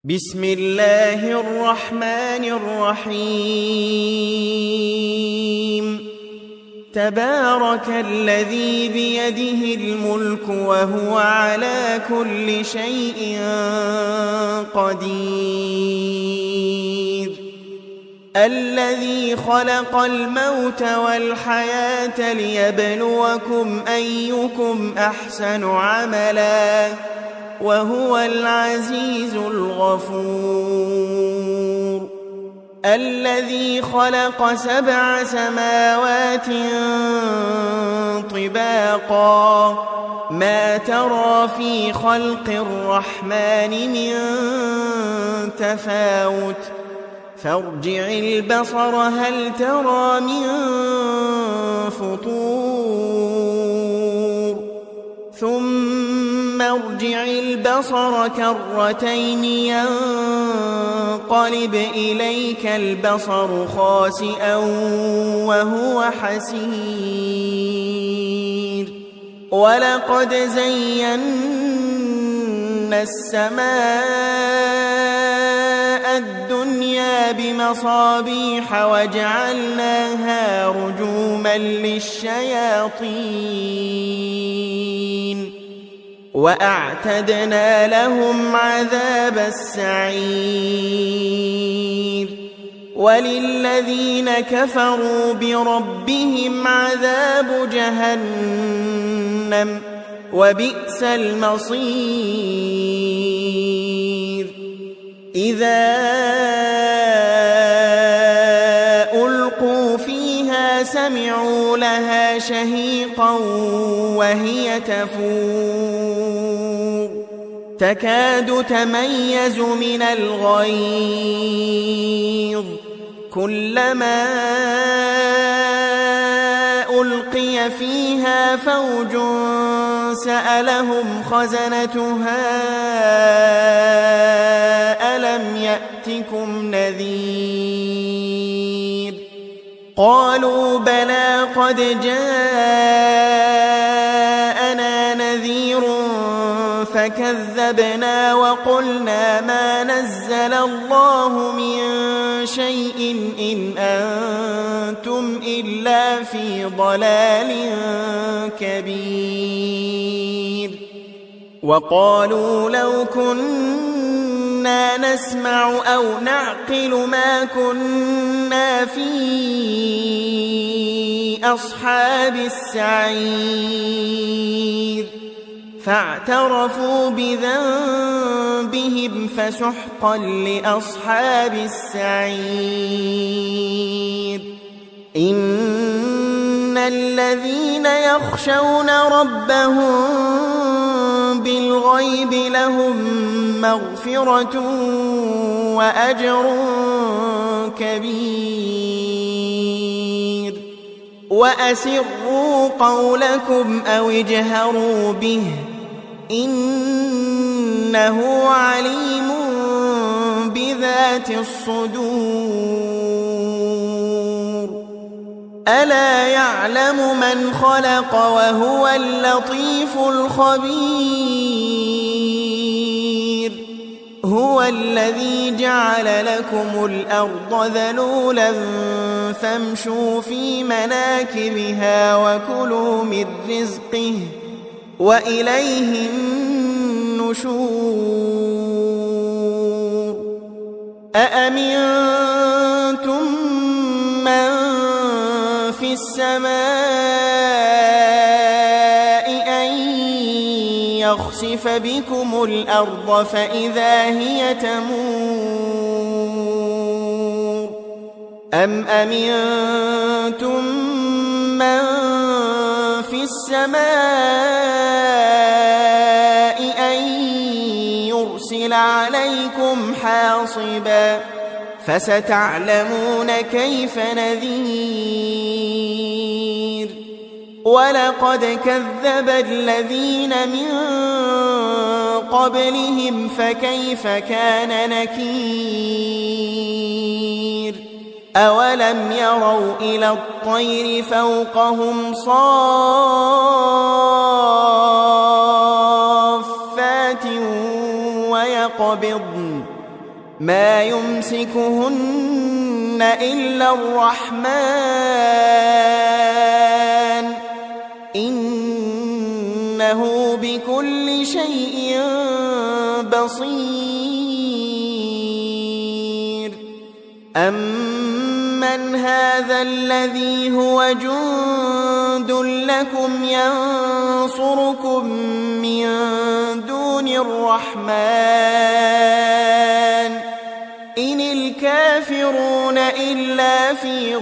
بسم الله الرحمن الرحيم تبارك الذي بيده الملك وهو على كل شيء قدير الذي خلق الموت والحياة ليبلوكم أيكم أحسن عملا وهو العزيز الغفور الذي خلق 7 سماوات طباقا ما ترى في خلق الرحمن من تفاوت فارجع البصر هل ترى من فطور ثم ارجع البصر كرتين ينقلب إليك البصر خاسئا وهو حسير ولقد زينا السماء الدنيا بمصابيح وجعلناها رجوما للشياطين وأعتدنا لهم عذاب السعير وللذين كفروا بربهم عذاب جهنم وبئس المصير إذا ألقوا فيها سمعوا لها شهيقا وهي تفور تكاد تميز من الغيظ كلما ألقي فيها فوج سألهم خزنتها ألم يأتكم نذير قالوا بلى قد جاءنا نذير فكذبنا وقلنا ما نزل الله من شيء إن أنتم إلا في ضلال كبير وقالوا لو كنا نسمع أو نعقل ما كنا في أصحاب السعير فاعترفوا بذنبهم فسحقا لأصحاب السعير إن الذين يخشون ربهم بالغيب لهم مغفرة وأجر كبير وأسروا قولكم أو اجهروا به إنه عليم بذات الصدور ألا يعلم من خلق وهو اللطيف الخبير هو الذي جعل لكم الأرض ذلولا فامشوا في مناكبها وكلوا من رزقه وإليه النشور أأمنتم من في السماء أن يخسف بكم الأرض فإذا هي تمور أم أمنتم من في السماء أن يرسل عليكم حاصبا فستعلمون كيف نذير ولقد كذب الذين من قبلهم فكيف كان نكير أولم يروا إلى الطير فوقهم صافات ويقبضن ما يمسكهن إلا الرحمن إنه بكل شيء بصير أمن هذا الذي هو جند لكم ينصركم من دون الرحمن إن الكافرون إلا في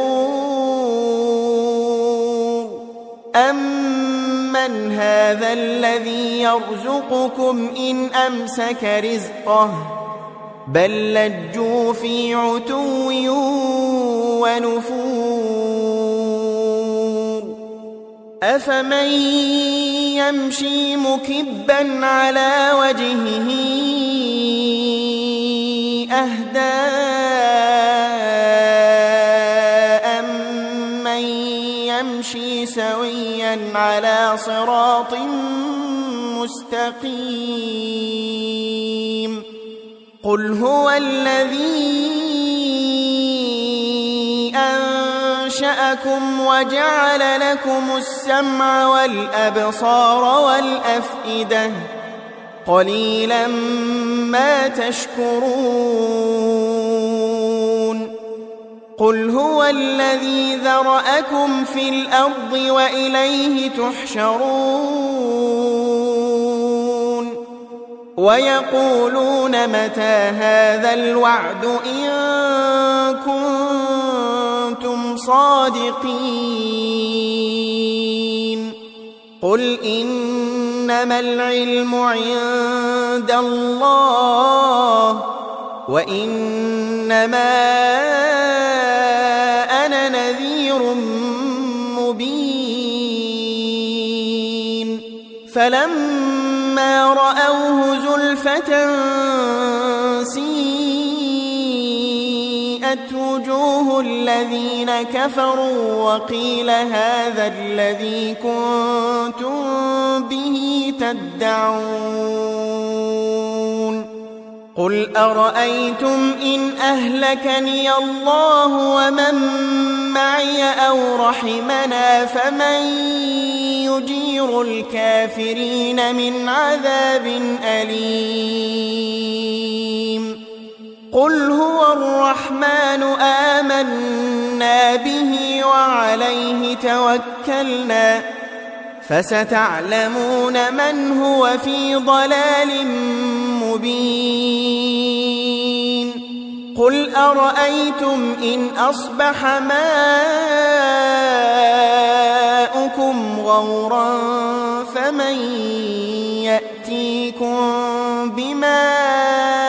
غرور أمن هذا الذي يرزقكم إن أمسك رزقه بل لجوا في عتو ونفور أفمن يمشي مكبا على وجهه أهدى أمن يمشي سويا على صراط مستقيم قل هو الذي أنشأكم وجعل لكم السمع والأبصار والأفئدة قليلا ما تشكرون قل هو الذي ذرأكم في الأرض وإليه تحشرون ويقولون متى هذا الوعد إن كنتم صادقين قل إنما العلم عند الله وإنما أنا نذير مبين فلما رأوه زلفة سيئت وجوه الذين كفروا وقيل هذا الذي كنتم به تدعون قل أرأيتم إن أهلكني الله ومن معي أو رحمنا فمن يجير الكافرين من عذاب أليم قل هو الرحمن آمنا به وعليه توكلنا فستعلمون من هو في ضلال مبين قل أرأيتم إن أصبح ماؤكم غورا فمن يأتيكم بماء